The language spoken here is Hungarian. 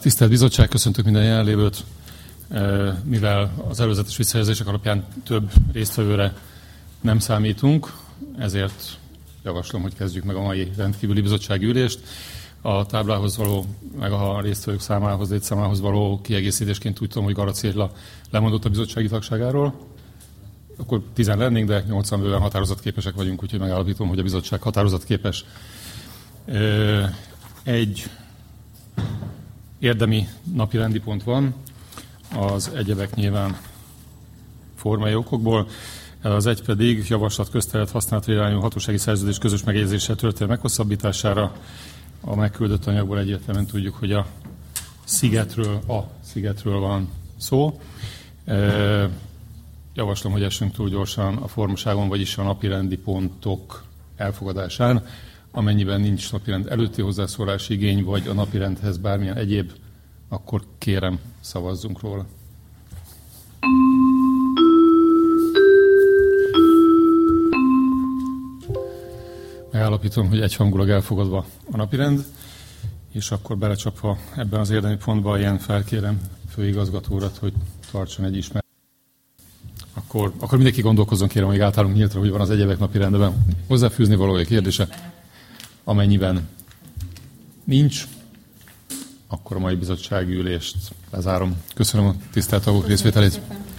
Tisztelt Bizottság, köszöntök minden jelenlévőt. Mivel az előzetes visszajelzések alapján több résztvevőre nem számítunk, ezért javaslom, hogy kezdjük meg a mai rendkívüli bizottsági ülést. A táblához való, meg a résztvevők számához, létszámához való kiegészítésként úgy tudom, hogy Garac Éva lemondott a bizottsági tagságáról. Akkor 10 lennénk, de 80 bőven határozatképesek vagyunk, úgyhogy megállapítom, hogy a bizottság határozatképes. Egy érdemi napirendi pont van, az egyebek nyilván formai okokból. Az egy pedig javaslat közterület használatra irányuló hatósági szerződés közös megjegyzéssel történő meghosszabbítására. A megküldött anyagból egyértelműen tudjuk, hogy a szigetről van szó. Javaslom, hogy essünk túl gyorsan a formaságon, vagyis a napirendi pontok elfogadásán. Amennyiben nincs napirend előtti hozzászólási igény, vagy a napirendhez bármilyen egyéb, akkor kérem, szavazzunk róla. Megállapítom, hogy egyhangulag elfogadva a napirend, és akkor belecsapva ebben az érdemi pontban ilyen felkérem főigazgató urat, hogy tartson egy ismert. Akkor mindenki gondolkozzon, kérem, hogy átállunk nyíltra, hogy van az egyebek napirendben. Hozzáfűzni valója kérdése? Amennyiben nincs, akkor a mai bizottsági ülést lezárom. Köszönöm a tisztelt tagok részvételét.